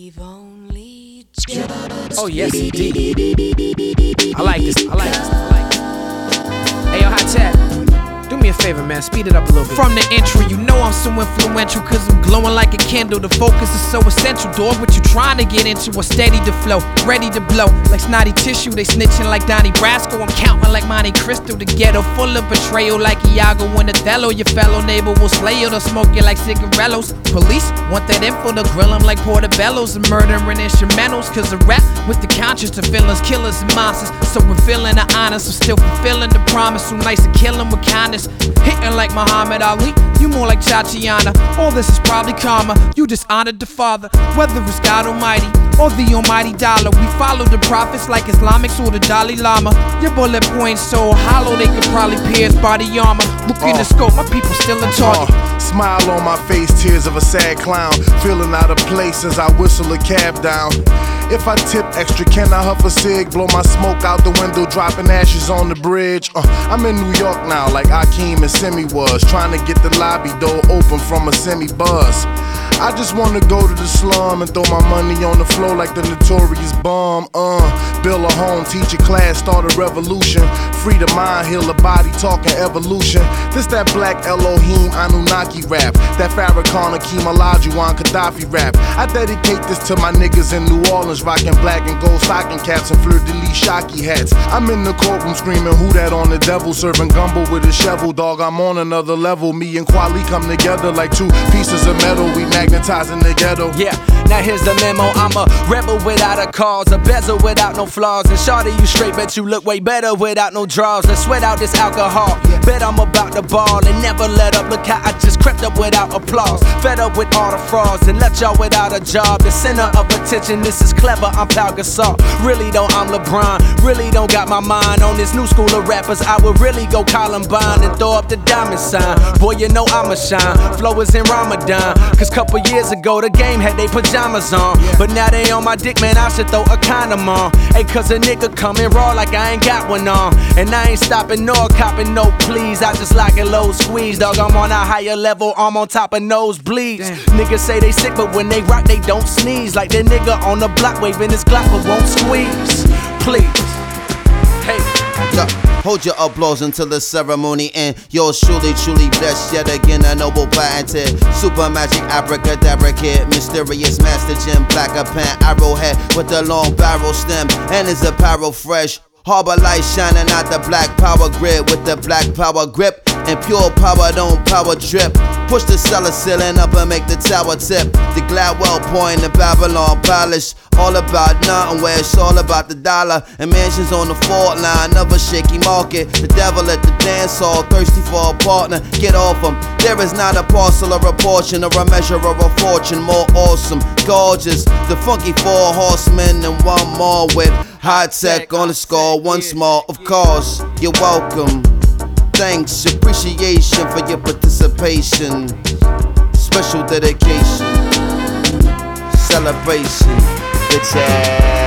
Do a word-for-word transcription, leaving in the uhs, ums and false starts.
We've only just Oh yes, indeed. I like this. I like this. I like this. Hey, yo, Hot Tap, do me a favor, man. Speed it up a little bit. From the intro, you know I'm so influential, cause I'm glowing like a candle. The focus is so essential, dog. What you trying to get into? A steady to flow, ready to blow. Like snotty tissue, they snitching like Donnie Brasco. I'm counting like Monte Cristo. The ghetto full of betrayal like Iago and Othello. Your fellow neighbor will slay you, they'll smoke you like cigarillos. Police want that info to grill them like portobellos and murdering instrumentals. Cause the rap with the conscience, the villains, killers and monsters. So revealing the honor, so still fulfilling the promise. So nice to kill them with kindness. Hitting like Muhammad Ali, you more like Tatiana. All this is probably karma, you dishonored the father. Whether it's God Almighty or the almighty dollar, we follow the prophets like Islamics or the Dalai Lama. Your bullet points so hollow they could probably pierce body armor. Look in the scope, my people still a target. Uh, smile on my face, tears of a sad clown. Feeling out of place as I whistle a cab down. If I tip extra, can I huff a cig? Blow my smoke out the window, dropping ashes on the bridge. Uh, I'm in New York now, like Akeem and Simi was, trying to get the lobby door open from a semi-buzz. I just wanna go to the slum and throw my money on the floor like the notorious bum. Uh, build a home, teach a class, start a revolution. Free the mind, heal the body, talking evolution. This that black Elohim Anunnaki rap, that Farrakhan Akeem Olajuwon Gaddafi rap. I dedicate this to my niggas in New Orleans, rocking black and gold stocking caps and fleur-de-lis shocky hats. I'm in the courtroom screaming, who that on the devil? Serving gumbo with a shovel, dog, I'm on another level. Me and Kweli come together like two pieces of metal. We magnetizing the ghetto. Yeah, now here's the memo. I'm a rebel without a cause, a bezel without no flaws. And shawty, you straight, bet you look way better without no draws. Let's sweat out this alcohol. Bet I'm about to ball and never let up. Look how I just crept up without applause. Fed up with all the frauds and left y'all without a job. The center of attention, this is clever, I'm Pau Gasol. Really though, I'm LeBron. Really don't got my mind on this new school of rappers. I would really go Columbine and throw up the diamond sign. Boy, you know I'ma shine. Flow is in Ramadan. Cause couple years ago, the game had they pajamas on. But now they on my dick, man, I should throw a condom on. Hey, cause a nigga coming raw like I ain't got one on. And I ain't stopping nor copping no please. I just like a low squeeze, dog. I'm on a higher level, I'm on top of nosebleeds. Niggas say they sick, but when they rock, they don't sneeze. Like that nigga on the block waving his Glock, but won't squeeze. Please. Hey. Yeah. Hold your applause until the ceremony ends. Yours truly, truly blessed yet again, a noble patented. Super magic abracadabra kid, mysterious master gem, black a pen, arrowhead with the long barrel stem, and his apparel fresh. Harbor light shining out the black power grid with the black power grip. And pure power don't power trip. Push the cellar ceiling up and make the tower tip. The Gladwell point, the Babylon Palace. All about nothing where it's all about the dollar. And mansions on the fault line of a shaky market. The devil at the dance hall, thirsty for a partner. Get off him. There is not a parcel or a portion or a measure or a fortune more awesome, gorgeous. The funky four horsemen and one more with high tech on the score. Once more, of course, you're welcome. Thanks, appreciation for your participation. Special dedication, celebration, it's a